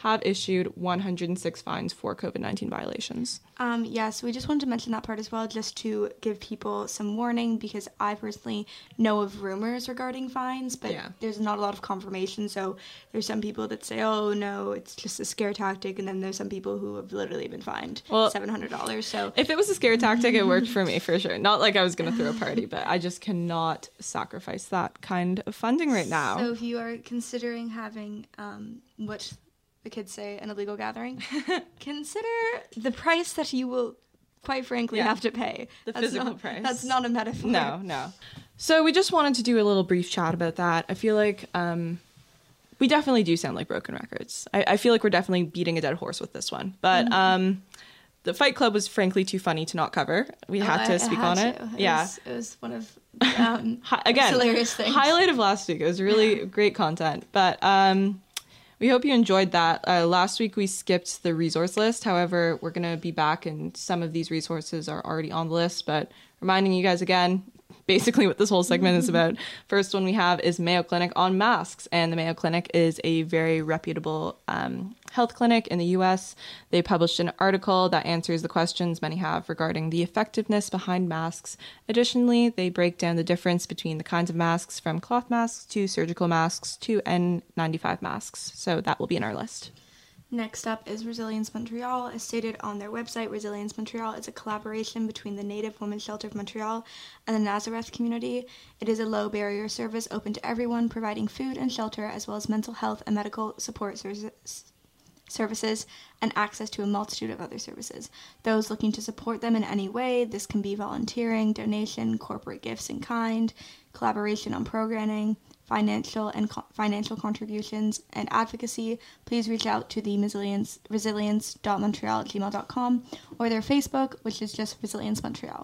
Speaker 6: have issued one hundred six fines for COVID nineteen violations.
Speaker 5: Um, yes, yeah, so we just wanted to mention that part as well, just to give people some warning, because I personally know of rumors regarding fines, but
Speaker 6: yeah.
Speaker 5: there's not a lot of confirmation. So there's some people that say, oh, no, it's just a scare tactic, and then there's some people who have literally been fined well, seven hundred dollars. So
Speaker 6: if it was a scare tactic, it worked for me for sure. Not like I was going to throw a party, but I just cannot sacrifice that kind of funding right now.
Speaker 5: So if you are considering having um, what the kids say, an illegal gathering, consider the price that you will, quite frankly, yeah. have to pay.
Speaker 6: The
Speaker 5: that's
Speaker 6: physical
Speaker 5: not,
Speaker 6: price.
Speaker 5: That's not a metaphor.
Speaker 6: No, no. So we just wanted to do a little brief chat about that. I feel like um, we definitely do sound like broken records. I, I feel like we're definitely beating a dead horse with this one. But mm-hmm. um, the Fight Club was frankly too funny to not cover. We oh, had to I, speak
Speaker 5: had
Speaker 6: on
Speaker 5: to.
Speaker 6: it.
Speaker 5: it
Speaker 6: yeah.
Speaker 5: Was, it was one of um,
Speaker 6: Hi- again,
Speaker 5: hilarious things.
Speaker 6: Highlight of last week. It was really yeah. great content. But um, we hope you enjoyed that. Uh, last week we skipped the resource list. However, we're going to be back, and some of these resources are already on the list. But reminding you guys again, basically what this whole segment is about. First one we have is Mayo Clinic on masks. And the Mayo Clinic is a very reputable um, health clinic in the U S. They published an article that answers the questions many have regarding the effectiveness behind masks. Additionally, they break down the difference between the kinds of masks, from cloth masks to surgical masks to N ninety-five masks. So that will be in our list.
Speaker 5: Next up is Resilience Montreal. As stated on their website, Resilience Montreal is a collaboration between the Native Women's Shelter of Montreal and the Nazareth community. It is a low-barrier service open to everyone, providing food and shelter, as well as mental health and medical support services. services and access to a multitude of other services. Those looking to support them in any way, this can be volunteering, donation, corporate gifts in kind, collaboration on programming, financial and co- financial contributions, and advocacy. Please reach out to the resilience resilience dot montreal at gmail dot com or their Facebook, which is just Resilience Montreal.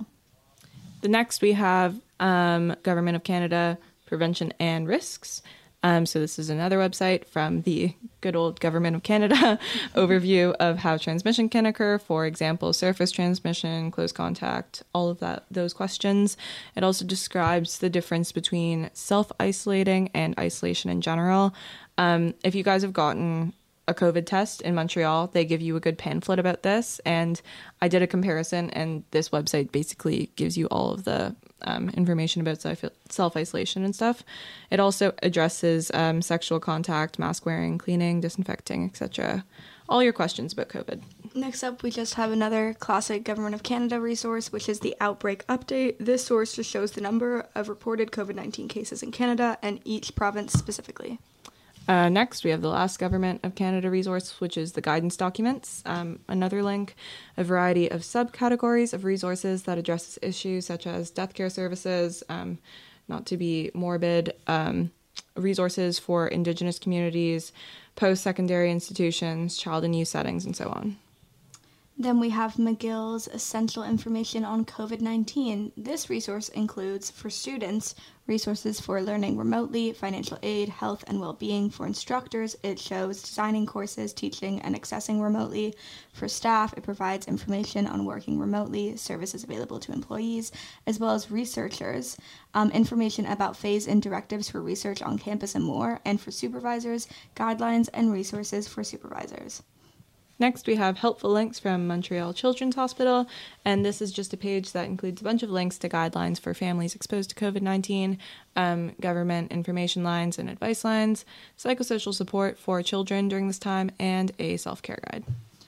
Speaker 6: The next we have um, Government of Canada Prevention and Risks. Um, so this is another website from the good old Government of Canada overview of how transmission can occur. For example, surface transmission, close contact, all of that, those questions. It also describes the difference between self-isolating and isolation in general. Um, if you guys have gotten a COVID test in Montreal, they give you a good pamphlet about this. And I did a comparison, and this website basically gives you all of the um, information about self-isolation and stuff. It also addresses um, sexual contact, mask wearing, cleaning, disinfecting, et cetera. All your questions about COVID.
Speaker 5: Next up, we just have another classic Government of Canada resource, which is the Outbreak Update. This source just shows the number of reported COVID nineteen cases in Canada and each province specifically.
Speaker 6: Uh, next, we have the last Government of Canada resource, which is the guidance documents. Um, another link, a variety of subcategories of resources that addresses issues such as death care services, um, not to be morbid, um, resources for Indigenous communities, post-secondary institutions, child and youth settings, and so on.
Speaker 5: Then we have McGill's Essential Information on COVID nineteen. This resource includes, for students, resources for learning remotely, financial aid, health and well-being. For instructors, it shows designing courses, teaching, and accessing remotely. For staff, it provides information on working remotely, services available to employees, as well as researchers, um, information about phase-in directives for research on campus and more. And for supervisors, guidelines and resources for supervisors.
Speaker 6: Next, we have helpful links from Montreal Children's Hospital, and this is just a page that includes a bunch of links to guidelines for families exposed to COVID nineteen, um, government information lines and advice lines, psychosocial support for children during this time, and a self-care guide.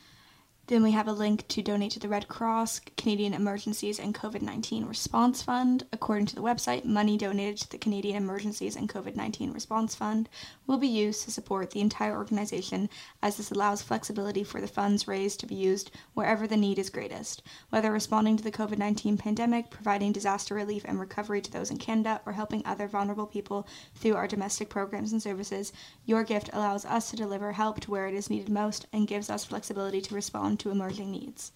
Speaker 5: Then we have a link to donate to the Red Cross, Canadian Emergencies and COVID nineteen Response Fund. According to the website, money donated to the Canadian Emergencies and COVID nineteen Response Fund will be used to support the entire organization, as this allows flexibility for the funds raised to be used wherever the need is greatest. Whether responding to the COVID nineteen pandemic, providing disaster relief and recovery to those in Canada, or helping other vulnerable people through our domestic programs and services, your gift allows us to deliver help to where it is needed most and gives us flexibility to respond to emerging needs.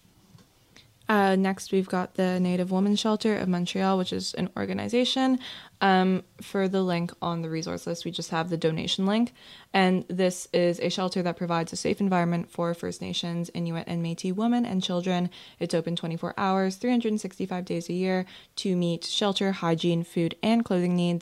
Speaker 6: Uh, next, we've got the Native Women's Shelter of Montreal, which is an organization. Um, for the link on the resource list, we just have the donation link. And this is a shelter that provides a safe environment for First Nations, Inuit, and Métis women and children. It's open twenty-four hours, three hundred sixty-five days a year to meet shelter, hygiene, food, and clothing needs.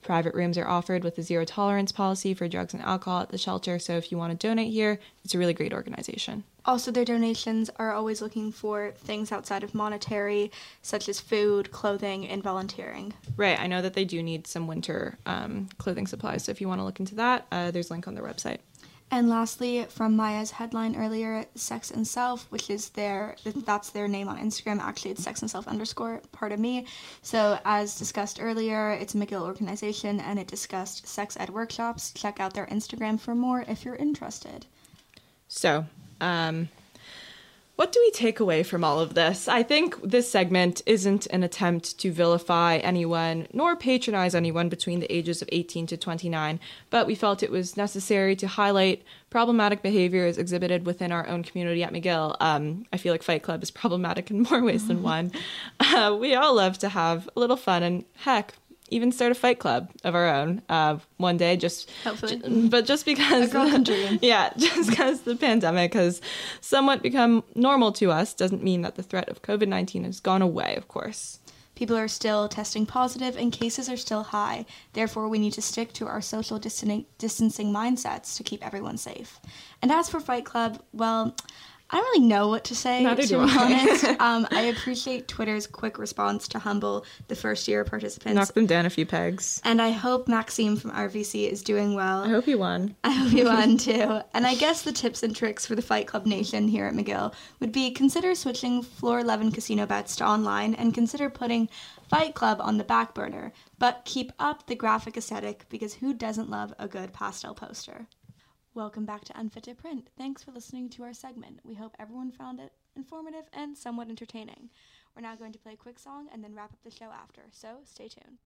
Speaker 6: Private rooms are offered with a zero tolerance policy for drugs and alcohol at the shelter. So if you want to donate here, it's a really great organization.
Speaker 5: Also, their donations are always looking for things outside of monetary, such as food, clothing, and volunteering.
Speaker 6: Right. I know that they do need some winter um, clothing supplies. So if you want to look into that, uh, there's a link on their website.
Speaker 5: And lastly, from Maya's headline earlier, Sex and Self, which is their, that's their name on Instagram. Actually, it's Sex and Self underscore, pardon me. So as discussed earlier, it's a McGill organization, and it discussed sex ed workshops. Check out their Instagram for more if you're interested.
Speaker 6: So, um, what do we take away from all of this? I think this segment isn't an attempt to vilify anyone nor patronize anyone between the ages of eighteen to twenty-nine, but we felt it was necessary to highlight problematic behaviors exhibited within our own community at McGill. Um, I feel like Fight Club is problematic in more ways than one. Uh, we all love to have a little fun and, heck, even start a fight club of our own uh, one day, just
Speaker 5: hopefully.
Speaker 6: J- but just because,
Speaker 5: a girl can dream.
Speaker 6: yeah, just because the pandemic has somewhat become normal to us doesn't mean that the threat of covid nineteen has gone away. Of course,
Speaker 5: people are still testing positive, and cases are still high. Therefore, we need to stick to our social distan- distancing mindsets to keep everyone safe. And as for Fight Club, well, I don't really know what to say,
Speaker 6: Neither
Speaker 5: to
Speaker 6: do
Speaker 5: be
Speaker 6: I.
Speaker 5: honest. um, I appreciate Twitter's quick response to humble the first-year participants.
Speaker 6: knock them down a few pegs.
Speaker 5: And I hope Maxime from R V C is doing well.
Speaker 6: I hope you won.
Speaker 5: I hope you won, too. And I guess the tips and tricks for the Fight Club Nation here at McGill would be consider switching Floor eleven casino bets to online, and consider putting Fight Club on the back burner. But keep up the graphic aesthetic, because who doesn't love a good pastel poster? Welcome back to Unfit to Print. Thanks for listening to our segment. We hope everyone found it informative and somewhat entertaining. We're now going to play a quick song and then wrap up the show after, so stay tuned.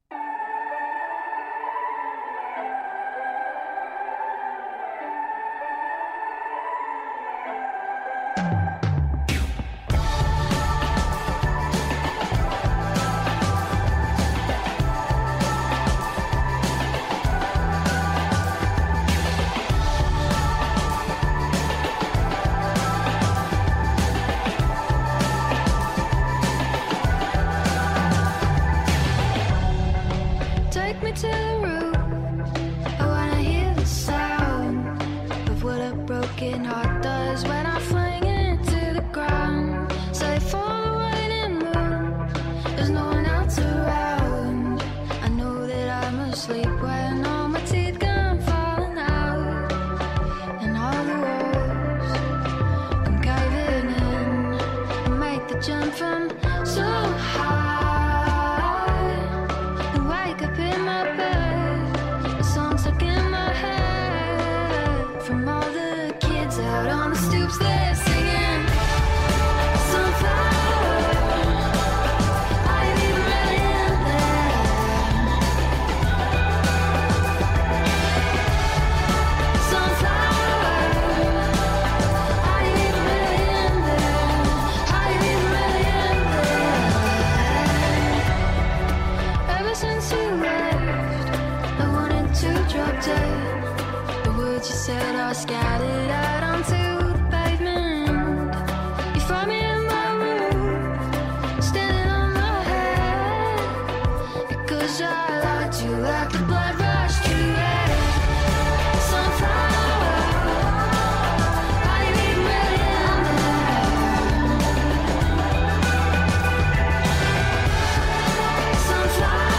Speaker 8: Take me to the room. I wanna hear the sound of what a broken heart does when I fling it to the ground. Safe for the waning moon. There's no one else around. I know that I'm asleep when all my teeth come falling out, and all the walls come caving in. I make the jump from so high. In my bed, a song stuck in my head from all the kids out on the stoops. They're singing Sunflower. I ain't even really in there. Sunflower. I ain't even really in there. I ain't even really in there. Ever since you drop dead, the words you said are scattered out onto the pavement. You find me in my room, standing on my head, because I lied to you like the blood rushed to your head. Sunflower, I ain't even really in there. Sunflower.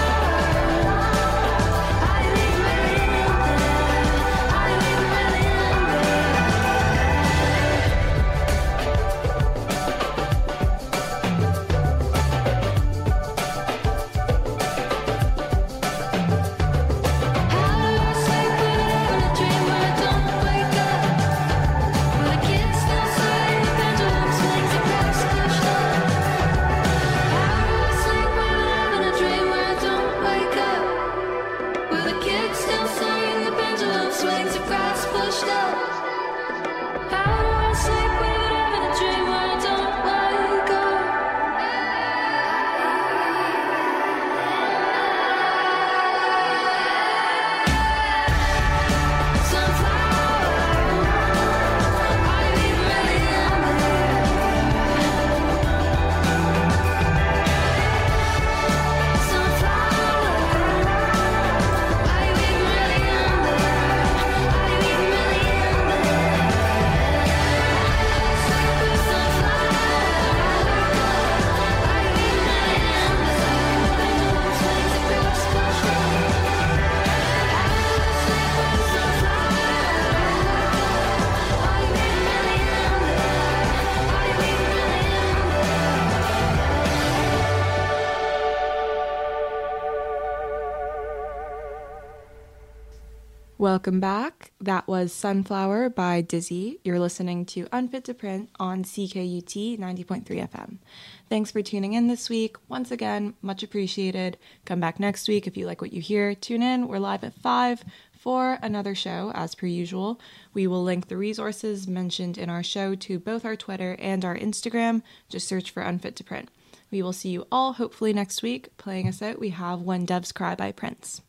Speaker 6: Welcome back. That was Sunflower by Dizzy. You're listening to Unfit to Print on C K U T ninety point three F M. Thanks for tuning in this week. Once again, much appreciated. Come back next week if you like what you hear. Tune in. We're live at five for another show, as per usual. We will link the resources mentioned in our show to both our Twitter and our Instagram. Just search for Unfit to Print. We will see you all hopefully next week. Playing us out, we have When Doves Cry by Prince.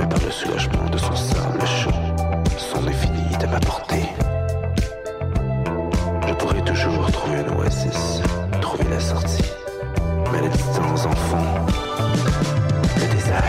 Speaker 9: par le soulagement de son sable chaud, son infini à ma portée. Je pourrais toujours trouver un oasis, trouver la sortie, mais la distance en fond, le désert.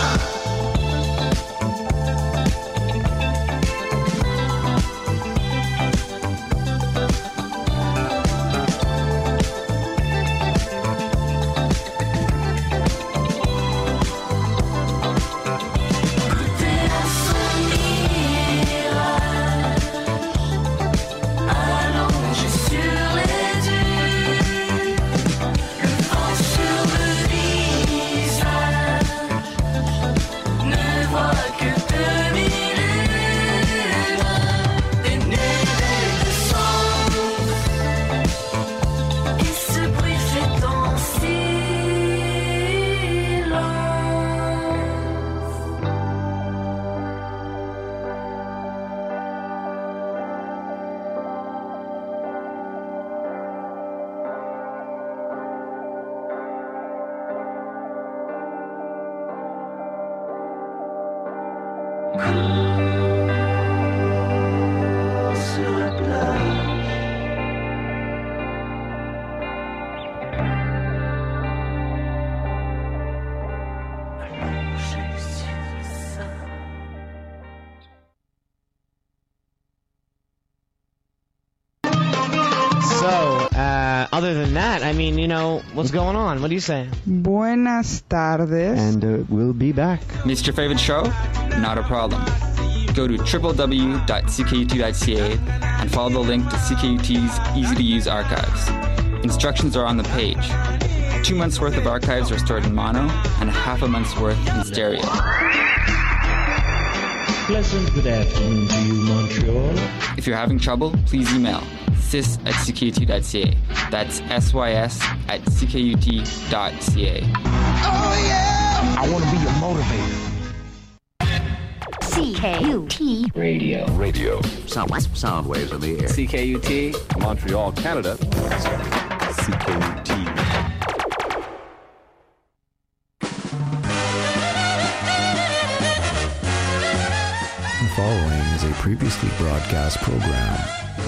Speaker 10: Other than that, I mean, you know, what's going on? What do you say?
Speaker 11: Buenas tardes.
Speaker 12: And uh, we'll be back.
Speaker 13: Missed your favorite show? Not a problem. Go to w w w dot c k u t dot c a and follow the link to C K U T's easy-to-use archives. Instructions are on the page. Two months' worth of archives are stored in mono and half a month's worth in stereo.
Speaker 14: Pleasant good afternoon to you, Montreal.
Speaker 13: If you're having trouble, please email sys at c k u t dot c a. That's S Y S at c k u t dot c a.
Speaker 14: Oh, yeah! I want to be your motivator.
Speaker 15: C K U T
Speaker 14: Radio.
Speaker 16: Radio. Sound, sound waves in the air.
Speaker 13: C K U T.
Speaker 16: Montreal, Canada. C K U T.
Speaker 17: The following is a previously broadcast program.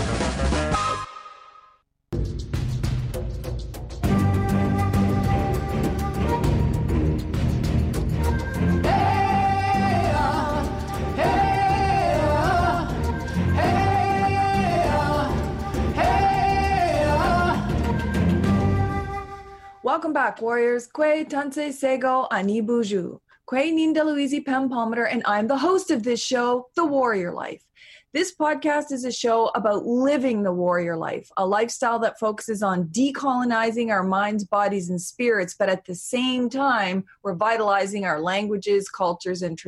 Speaker 18: Welcome back, Warriors. Kwe Tanse Sego Ani Buju. Kwe Ninda Louise Pam Palmater, and I'm the host of this show, The Warrior Life. This podcast is a show about living the warrior life, a lifestyle that focuses on decolonizing our minds, bodies, and spirits, but at the same time, revitalizing our languages, cultures, and traditions.